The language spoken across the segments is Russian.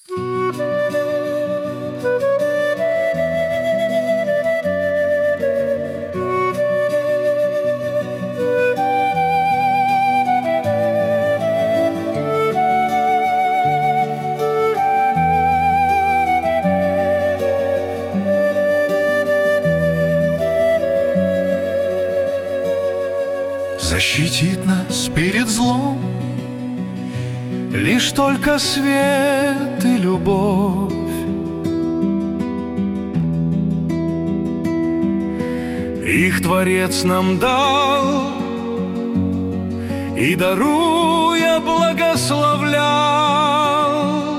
Защитит нас перед злом лишь только свет и любовь. Их Творец нам дал, и, даруя, благословлял.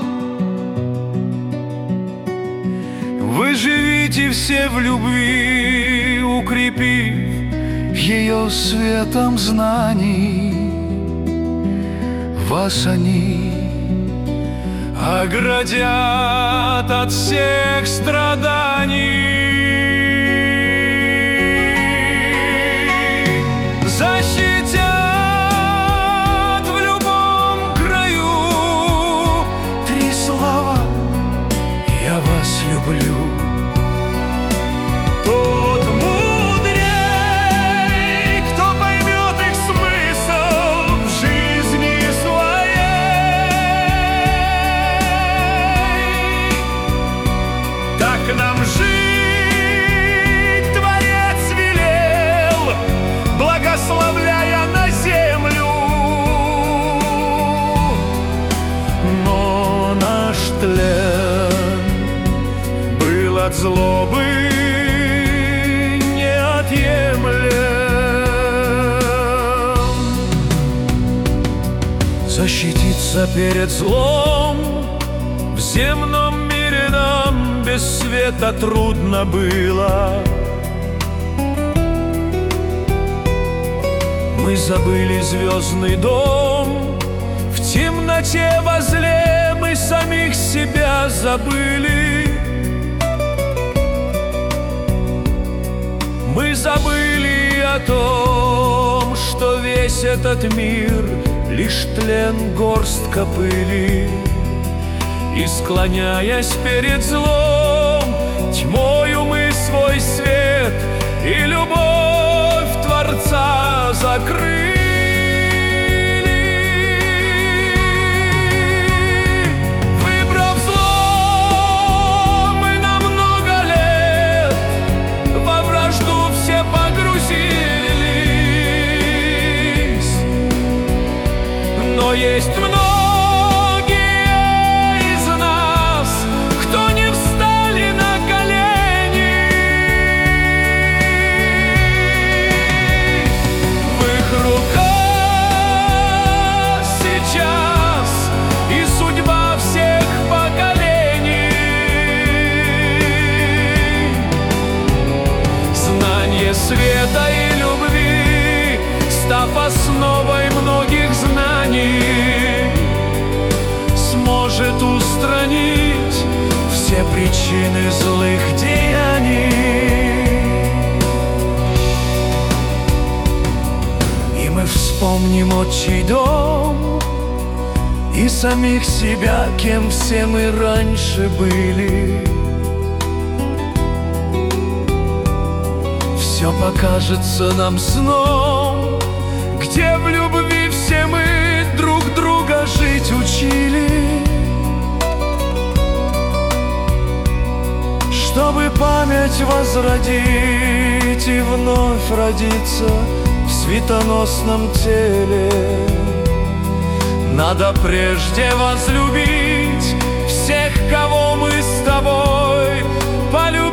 Вы живите все в любви, укрепив ее светом знаний. Вас они оградят от всех страданий. Защитят в любом краю. Три слова: я вас люблю. Тот мудрей, кто поймет их смысл в жизни своей. Так нам жить Творец велел, благословляя на землю. Но наш тлен был от злобы неотъемлем. Защититься перед злом в земном мире нам без света трудно было. Мы забыли звездный дом, в темноте возле мы самих себя забыли. Мы забыли о том, что весь этот мир лишь тлен, горстка пыли. И, склоняясь перед злом, тьмою мы свой свет и любовь Творца закрыли. Выбрав зло, мы на много лет во вражду все погрузились. Но есть света и любви, став основой многих знаний, сможет устранить все причины злых деяний. И мы вспомним отчий дом и самих себя, кем все мы раньше были. Все покажется нам сном, где в любви все мы друг друга жить учили. Чтобы память возродить и вновь родиться в светоносном теле, надо прежде возлюбить всех, кого мы с тобой полюбили.